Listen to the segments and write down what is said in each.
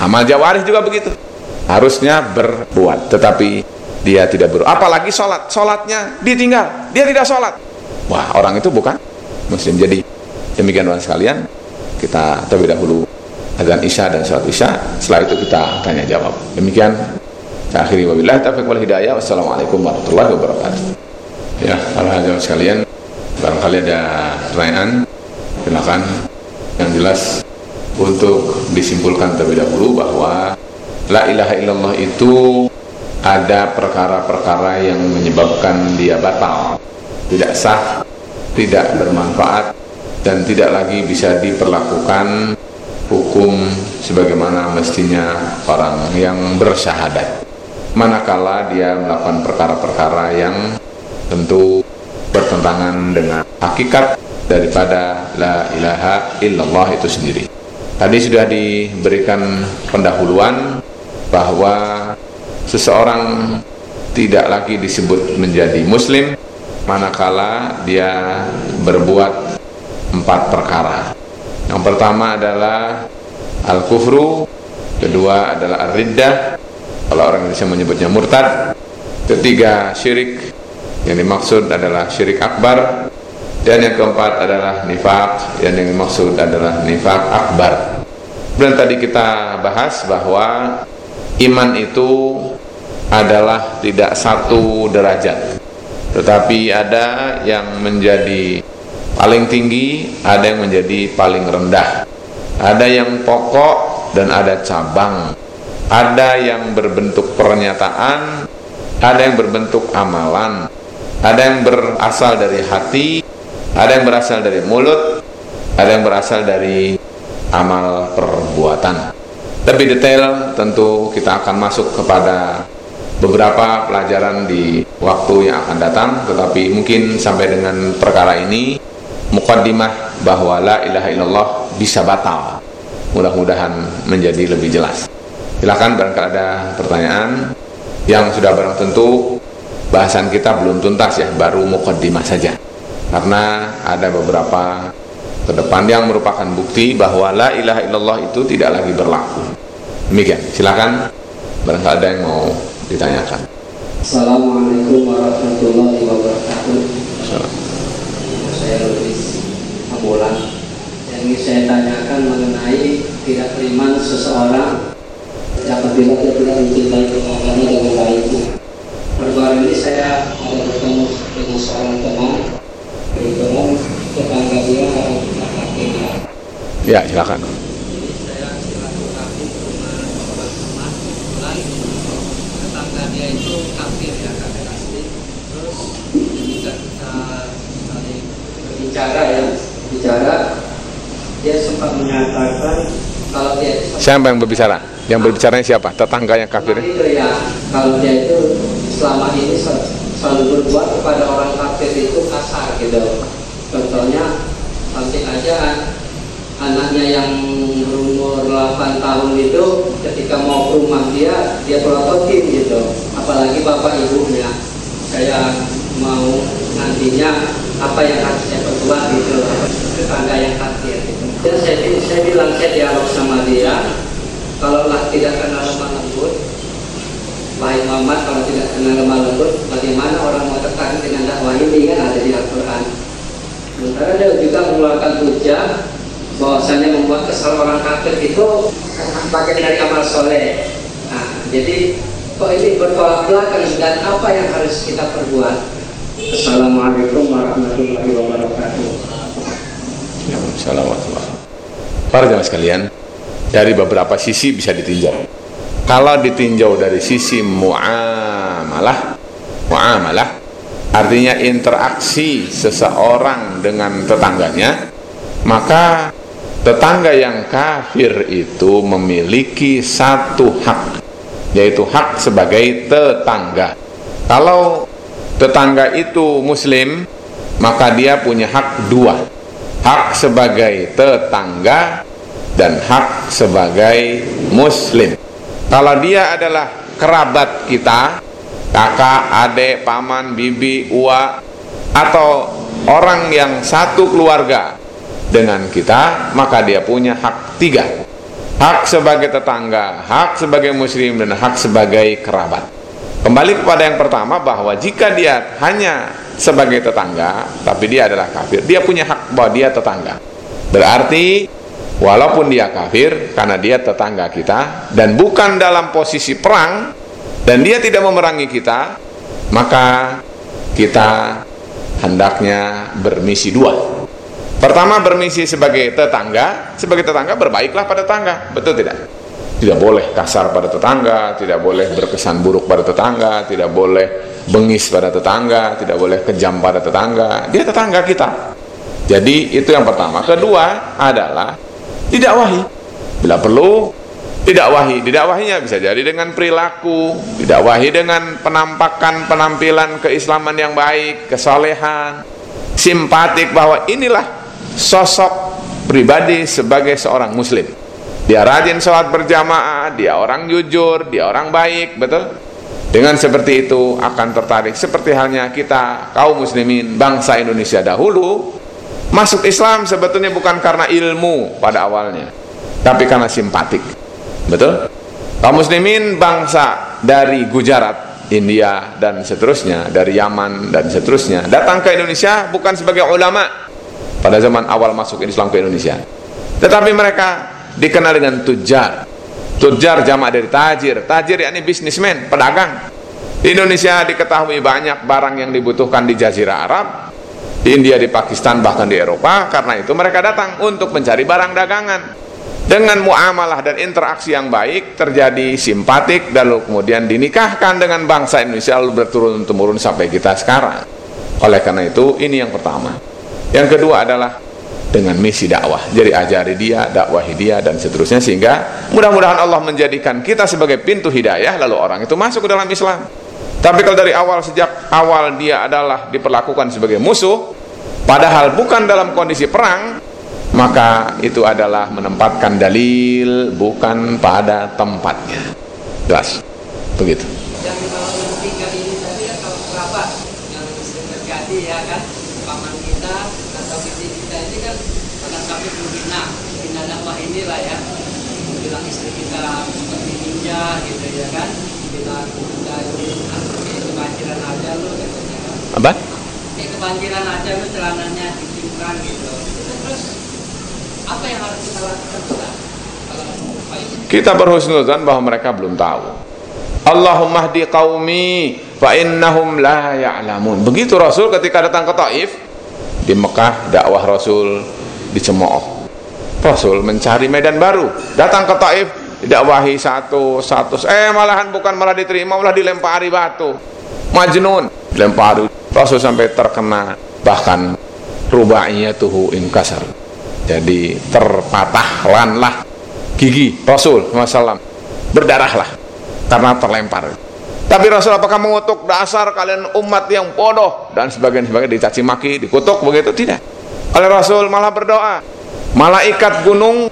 Amal jawarih juga begitu, harusnya berbuat, tetapi dia tidak berbuat. Apalagi sholatnya ditinggal, dia tidak sholat. Wah, orang itu bukan muslim. Jadi demikian teman sekalian, kita terlebih dahulu azan isya dan sholat isya, setelah itu kita tanya jawab. Demikian saya akhiri, wabillahi taufiq wal hidayah. Wassalamualaikum warahmatullahi wabarakatuh. Ya, para hadirin sekalian, barangkali ada pertanyaan, silakan. Yang jelas untuk disimpulkan terlebih dahulu bahwa la ilaha illallah itu ada perkara-perkara yang menyebabkan dia batal, tidak sah, tidak bermanfaat, dan tidak lagi bisa diperlakukan hukum sebagaimana mestinya orang yang bersyahadat, manakala dia melakukan perkara-perkara yang tentu bertentangan dengan hakikat daripada la ilaha illallah itu sendiri. Tadi sudah diberikan pendahuluan bahwa seseorang tidak lagi disebut menjadi muslim manakala dia berbuat 4 perkara. Yang pertama adalah al-kufru, kedua adalah ar-riddah, kalau orang Indonesia menyebutnya murtad, ketiga syirik, yang dimaksud adalah syirik akbar, dan yang keempat adalah nifaq, yang dimaksud adalah nifaq akbar. Dan tadi kita bahas bahwa iman itu adalah tidak satu derajat, tetapi ada yang menjadi paling tinggi, ada yang menjadi paling rendah, ada yang pokok dan ada cabang, ada yang berbentuk pernyataan, ada yang berbentuk amalan, ada yang berasal dari hati, ada yang berasal dari mulut, ada yang berasal dari amal perbuatan. Lebih detail tentu kita akan masuk kepada beberapa pelajaran di waktu yang akan datang, tetapi mungkin sampai dengan perkara ini muqaddimah bahwa la ilaha illallah bisa batal, mudah-mudahan menjadi lebih jelas. Silakan barangkali ada pertanyaan. Yang sudah barang tentu bahasan kita belum tuntas ya, baru muqaddimah saja, karena ada beberapa ke depan yang merupakan bukti bahwa la ilaha illallah itu tidak lagi berlaku. Demikian, silakan barangkali ada yang mau ditanyakan. Assalamualaikum warahmatullahi wabarakatuh. Saya Luis Abulan. Yang ingin saya tanyakan mengenai tidak beriman seseorang apabila dia tidak mencintai tetangganya dengan baik. Baru-baru ini saya ada bertemu dengan seorang teman, kebetulan tetangga dia ada kakeknya. Ya, silakan. Saya silaturahmi ke rumah teman-teman, kebetulan tetangga dia itu kafir ya, kafir asli. Terus ketika kita saling berbicara dia sempat menyatakan kalau dia siapa yang berbicara? Yang berbicaranya siapa? Tetangganya kafir? Itu ya, kalau dia itu selama ini selalu berbuat kepada orang kafir itu kasar gitu. Contohnya, nanti aja anaknya yang berumur 8 tahun itu ketika mau ke rumah dia prototin gitu. Apalagi bapak ibunya, saya mau nantinya apa yang harus saya perbuat gitu, tetangga yang kafir gitu. Dan saya bilang, saya dialog sama dia, kalaulah tidak kenal lemah lembut, wahai Muhammad, kalau tidak kenal lemah lembut, bagaimana orang mau tertarik dengan dakwah ini, kan ada di Al-Quran. Sementara dia juga mengeluarkan hujah bahwasanya membuat kesal orang kafir itu bagian dari amal soleh. Nah, jadi kok ini bertolak belakang, dan apa yang harus kita perbuat? Assalamualaikum warahmatullahi wabarakatuh. Assalamualaikum. Para jamaah sekalian, dari beberapa sisi bisa ditinjau. Kalau ditinjau dari sisi muamalah, artinya interaksi seseorang dengan tetangganya, maka tetangga yang kafir itu memiliki satu hak, yaitu hak sebagai tetangga. Kalau tetangga itu muslim, maka dia punya hak dua, hak sebagai tetangga dan hak sebagai muslim. Kalau dia adalah kerabat kita, kakak, adik, paman, bibi, uwa, atau orang yang satu keluarga dengan kita, maka dia punya hak tiga. hak sebagai tetangga, hak sebagai muslim, dan hak sebagai kerabat. Kembali kepada yang pertama, bahwa jika dia hanya sebagai tetangga tapi dia adalah kafir, dia punya hak bahwa dia tetangga. Berarti walaupun dia kafir, karena dia tetangga kita dan bukan dalam posisi perang dan dia tidak memerangi kita, maka kita hendaknya bermisi dua. Pertama, bermisi sebagai tetangga. Sebagai tetangga, berbaiklah pada tetangga, betul tidak? Tidak boleh kasar pada tetangga, tidak boleh berkesan buruk pada tetangga, tidak boleh bengis pada tetangga, tidak boleh kejam pada tetangga. Dia tetangga kita. Jadi itu yang pertama. Kedua adalah didakwahi. Bila perlu didakwahi. Didakwahinya bisa jadi dengan perilaku, didakwahi dengan penampakan, penampilan keislaman yang baik, kesalehan, simpatik, bahwa inilah sosok pribadi sebagai seorang muslim. Dia rajin sholat berjamaah, dia orang jujur, dia orang baik, betul? Dengan seperti itu akan tertarik. Seperti halnya kita kaum muslimin bangsa Indonesia dahulu masuk Islam sebetulnya bukan karena ilmu pada awalnya, tapi karena simpatik, betul? Kaum muslimin bangsa dari Gujarat, India, dan seterusnya, dari Yaman dan seterusnya, datang ke Indonesia bukan sebagai ulama pada zaman awal masuk Islam ke Indonesia, tetapi mereka dikenal dengan tujar. Tujar jamak dari tajir. Tajir yakni bisnismen, pedagang. Di Indonesia diketahui banyak barang yang dibutuhkan di Jazirah Arab, di India, di Pakistan, bahkan di Eropa. Karena itu mereka datang untuk mencari barang dagangan. Dengan muamalah dan interaksi yang baik terjadi simpatik, lalu kemudian dinikahkan dengan bangsa Indonesia, lalu berturun-temurun sampai kita sekarang. Oleh karena itu, ini yang pertama. Yang kedua adalah dengan misi dakwah. Jadi ajari dia, dakwahi dia, dan seterusnya, sehingga mudah-mudahan Allah menjadikan kita sebagai pintu hidayah, lalu orang itu masuk ke dalam Islam. Tapi kalau dari awal, sejak awal dia adalah diperlakukan sebagai musuh, padahal bukan dalam kondisi perang, maka itu adalah menempatkan dalil bukan pada tempatnya. Jelas? Begitu. Yang ketiga ini tadi kan kalau kerabat yang sering terjadi, ya kan, paman kita atau bibi kita ini kan pada sampai menghina dakwah inilah ya, bilang istri kita seperti ninja gitu ya kan, bilang kita ini kebanjiran aja lu katanya kan. Apa? Kebanjiran aja lu, celananya diciumkan gitu. Terus apa yang harus kita lakukan kita? Kita berhusnuzan bahwa mereka belum tahu. Allahumma hdi qaumi fa innahum la ya'lamun. Begitu Rasul ketika datang ke Taif. Di Mekah dakwah Rasul dicemooh. Rasul mencari medan baru. Datang ke Taif, didakwahi satu, malahan bukan malah diterima, malah dilempari batu. Majnun, dilempari. Rasul sampai terkena, bahkan rubaiyatuhu inkasar. Jadi terpatahlah gigi Rasul SAW, berdarahlah karena terlempar. Tapi Rasul apakah mengutuk dasar kalian umat yang bodoh dan sebagainya dicaci maki, dikutuk begitu? Tidak. Oleh Rasul malah berdoa. Malaikat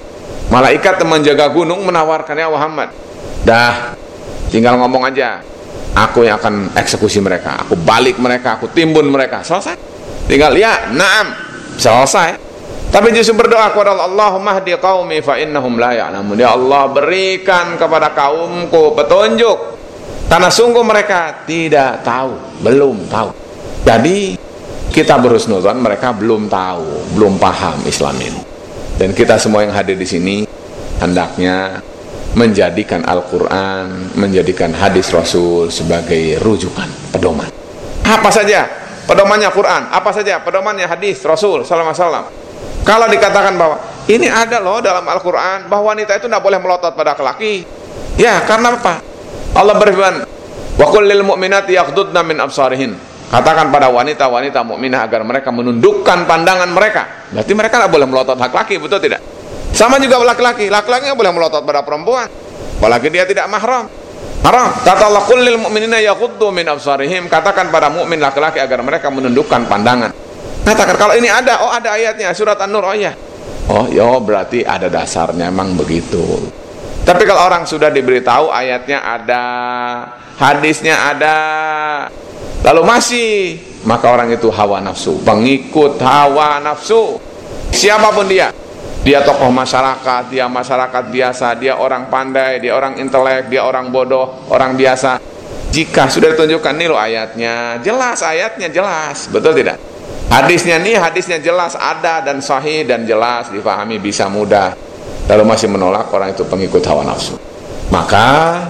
yang menjaga gunung menawarkan, ya Muhammad, dah tinggal ngomong aja, aku yang akan eksekusi mereka, aku balik mereka, aku timbun mereka, selesai. Tinggal ya, na'am, selesai. Tapi justru berdoa kepada Allah, Allahumma hdi qaumi fa innahum la ya'lamun. Ya Allah, berikan kepada kaumku petunjuk, karena sungguh mereka tidak tahu, belum tahu. Jadi kita berhusnuzan mereka belum tahu, belum paham Islam ini. Dan kita semua yang hadir di sini hendaknya menjadikan Al-Quran, menjadikan hadis Rasul sebagai rujukan, pedoman. Apa saja pedomannya Quran, apa saja pedomannya hadis Rasul sallallahu alaihi wasallam. Kalau dikatakan bahwa ini ada loh dalam Al-Quran bahwa wanita itu tidak boleh melotot pada laki, ya karena apa? Allah berfirman, wa qul lil mu'minati yaghdudna min absarihin. Katakan pada wanita-wanita mukminah agar mereka menundukkan pandangan mereka. Berarti mereka tidak boleh melotot hak laki, betul tidak? Sama juga laki-laki, laki-laki tidak boleh melotot pada perempuan, apalagi dia tidak mahram. Haram. Kata Allah, qul lil mu'minina yaghuddu min absarihim. Katakan pada mukmin laki-laki agar mereka menundukkan pandangan. Katakan kalau ini ada, oh ada ayatnya, surat An-Nur, oh iya. Oh ya, berarti ada dasarnya, memang begitu. Tapi kalau orang sudah diberitahu ayatnya ada, hadisnya ada, lalu masih, maka orang itu hawa nafsu, pengikut hawa nafsu, siapapun dia. Dia tokoh masyarakat, dia masyarakat biasa, dia orang pandai, dia orang intelek, dia orang bodoh, orang biasa. Jika sudah ditunjukkan nih loh ayatnya jelas, betul tidak? Hadisnya jelas, ada dan sahih dan jelas, difahami, bisa mudah. Lalu masih menolak, orang itu pengikut hawa nafsu. Maka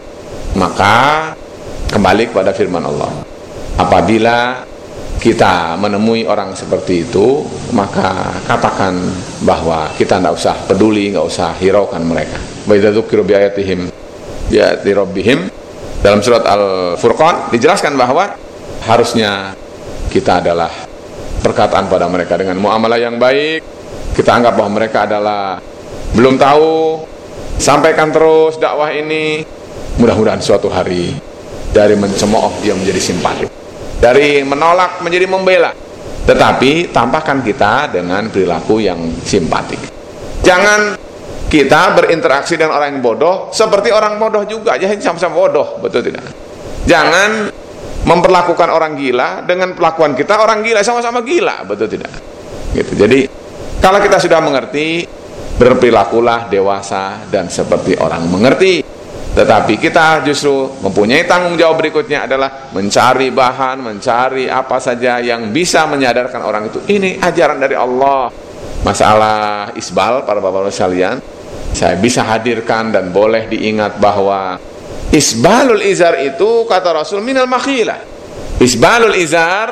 kembali kepada firman Allah. Apabila kita menemui orang seperti itu, maka katakan bahwa kita tidak usah peduli, tidak usah hiraukan mereka. Wa idza dzukiru bi ayatihim bi ayati rabbihim, dalam surat Al-Furqan dijelaskan bahwa harusnya kita adalah perkataan pada mereka dengan muamalah yang baik. Kita anggap bahwa mereka adalah belum tahu, sampaikan terus dakwah ini. Mudah-mudahan suatu hari dari mencemooh dia menjadi simpatik, dari menolak menjadi membela. Tetapi tampakkan kita dengan perilaku yang simpatik. Jangan kita berinteraksi dengan orang yang bodoh seperti orang bodoh juga, jadi sama-sama bodoh, betul tidak? Jangan memperlakukan orang gila dengan perlakuan kita orang gila, sama-sama gila, betul tidak? Gitu. Jadi kalau kita sudah mengerti, berperilakulah dewasa dan seperti orang mengerti. Tetapi kita justru mempunyai tanggung jawab berikutnya adalah mencari bahan, mencari apa saja yang bisa menyadarkan orang itu ini ajaran dari Allah. Masalah isbal, para bapak-bapak sekalian, saya bisa hadirkan dan boleh diingat bahwa isbalul izar itu kata Rasul minal makhilah. Isbalul izar,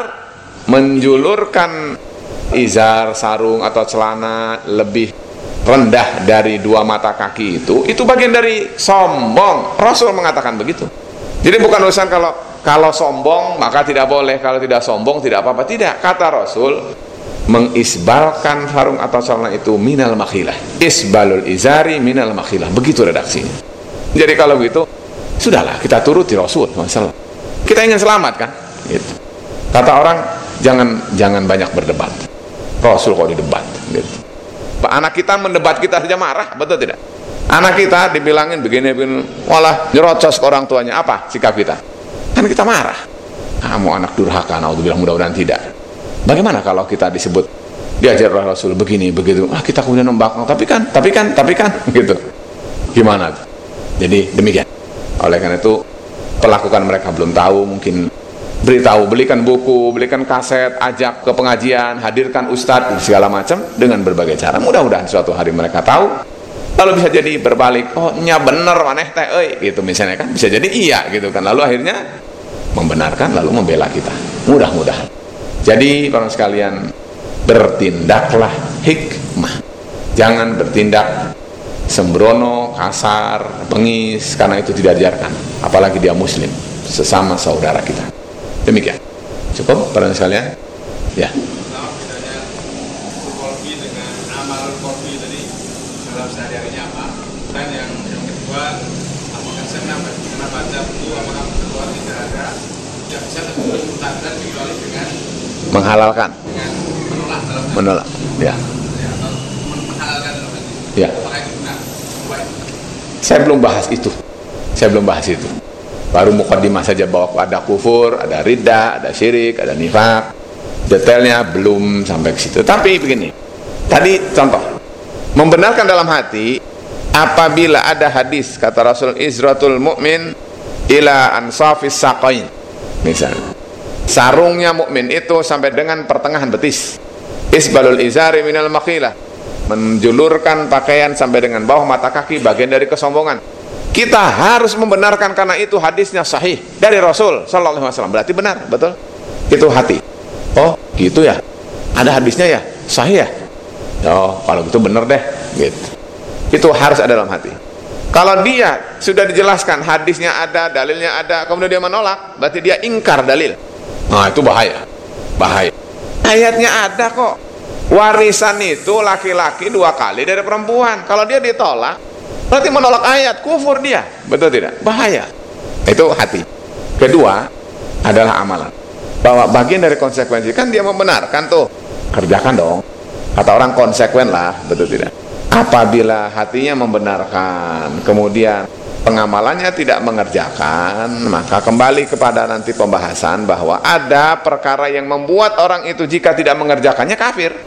menjulurkan izar, sarung atau celana lebih rendah dari 2 mata kaki itu bagian dari sombong. Rasul mengatakan begitu. Jadi bukan urusan kalau sombong maka tidak boleh, kalau tidak sombong tidak apa-apa, tidak. Kata Rasul, mengisbalkan sarung atau celana itu minal makhilah. Isbalul izari minal makhilah. Begitu redaksinya. Jadi kalau begitu, sudahlah kita turuti Rasul. Masalah. Kita ingin selamat kan? Gitu. Kata orang, jangan banyak berdebat. Rasul kok didebat? Gitu. Anak kita mendebat kita saja marah, betul tidak? Anak kita dibilangin begini, walah nyerocos ke orang tuanya, apa sikap kita? Kan kita marah. Kamu anak durhaka, naudzubillah, mudah-mudahan tidak. Bagaimana kalau kita disebut diajar oleh Rasul begini, begitu? Kita kemudian membangkang, tapi kan, gitu. Gimana? Jadi demikian. Oleh karena itu, perlakukan mereka belum tahu, mungkin beritahu, belikan buku, belikan kaset, ajak ke pengajian, hadirkan ustadz, segala macam dengan berbagai cara. Mudah-mudahan suatu hari mereka tahu. Lalu bisa jadi berbalik, oh nya bener maneh teh gitu misalnya kan, bisa jadi iya gitu kan. Lalu akhirnya membenarkan lalu membela kita. Mudah-mudahan. Jadi para sekalian, bertindaklah hikmah. Jangan bertindak sembrono, kasar, bengis, karena itu tidak diajarkan. Apalagi dia muslim, sesama saudara kita. Demikian. Cukup para sekalian? Ya. Pertama bedanya kolbi dengan amal kolbi tadi dalam sehari-harinya apa? Dan yang kedua, apakah kenapa baca buku, apakah keluar tidak ada, tidak bisa terkutatan kecuali dengan menghalalkan, dengan menolak. Ya. Atau menghalalkan dalam hati. Ya. Apakah itu benar? Baik. Saya belum bahas itu. Baru mukaddimah saja bahwa ada kufur, ada riddah, ada syirik, ada nifak. Detailnya belum sampai ke situ. Tapi begini, tadi contoh, membenarkan dalam hati apabila ada hadis kata Rasul, izratul mu'min ila ansafis saqain. Misalnya, sarungnya mukmin itu sampai dengan pertengahan betis. Isbalul izari minal makhilah, menjulurkan pakaian sampai dengan bawah mata kaki, bagian dari kesombongan. Kita harus membenarkan karena itu hadisnya sahih dari Rasul sallallahu alaihi wasallam. Berarti benar, betul? Itu hati. Oh, gitu ya. Ada hadisnya ya? Sahih ya? Oh, kalau gitu benar deh, gitu. Itu harus ada dalam hati. Kalau dia sudah dijelaskan hadisnya ada, dalilnya ada, kemudian dia menolak, berarti dia ingkar dalil. Nah, itu bahaya. Bahaya. Ayatnya ada kok. Warisan itu laki-laki 2 kali dari perempuan. Kalau dia ditolak, berarti menolak ayat, kufur dia. Betul tidak? Bahaya. Itu hati. Kedua adalah amalan. Bahwa bagian dari konsekuensi, kan dia membenarkan tuh, kerjakan dong. Kata orang konsekuen lah, betul tidak? Apabila hatinya membenarkan, kemudian pengamalannya tidak mengerjakan, maka kembali kepada nanti pembahasan bahwa ada perkara yang membuat orang itu jika tidak mengerjakannya kafir.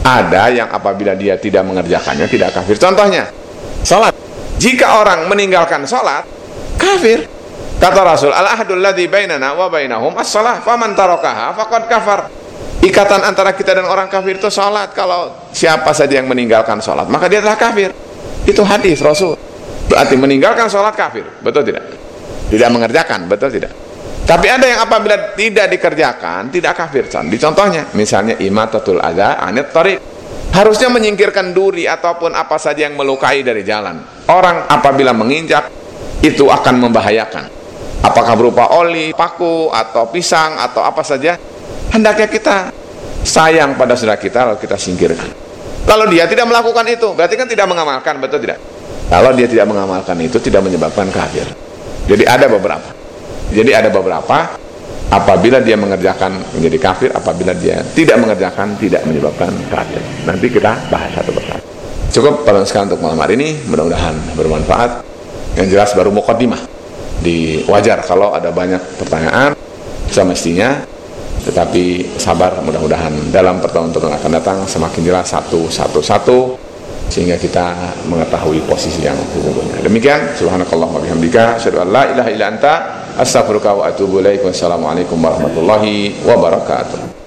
Ada yang apabila dia tidak mengerjakannya tidak kafir. Contohnya, salat. Jika orang meninggalkan salat, kafir. Kata Rasul, al-ahdul ladzi bainana wa bainahum as-shalah, faman tarakaha faqad kafar. Ikatan antara kita dan orang kafir itu salat. Kalau siapa saja yang meninggalkan salat, maka dia telah kafir. Itu hadis Rasul. Berarti meninggalkan salat kafir, betul tidak? Tidak mengerjakan, betul tidak? Tapi ada yang apabila tidak dikerjakan tidak kafir. Contohnya, misalnya imatatul adza anit thariq. Harusnya menyingkirkan duri ataupun apa saja yang melukai dari jalan. Orang apabila menginjak itu akan membahayakan. Apakah berupa oli, paku, atau pisang, atau apa saja, hendaknya kita sayang pada saudara kita, lalu kita singkirkan. Kalau dia tidak melakukan itu, berarti kan tidak mengamalkan, betul tidak? Kalau dia tidak mengamalkan itu, tidak menyebabkan kafir. Jadi ada beberapa, apabila dia mengerjakan menjadi kafir, apabila dia tidak mengerjakan, tidak menyebabkan kafir. Nanti kita bahas satu persatu. Cukup pada sekali untuk malam hari ini, mudah-mudahan bermanfaat. Yang jelas baru muqaddimah. Wajar kalau ada banyak pertanyaan semestinya, tetapi sabar, mudah-mudahan dalam pertemuan-pertemuan akan datang semakin jelas satu sehingga kita mengetahui posisi yang sesungguhnya. Demikian, subhanakallahumma bihamdika asyhadu an la ilaha illa anta astaghfiruka wa atubu ilaik. Wassalamualaikum warahmatullahi wabarakatuh.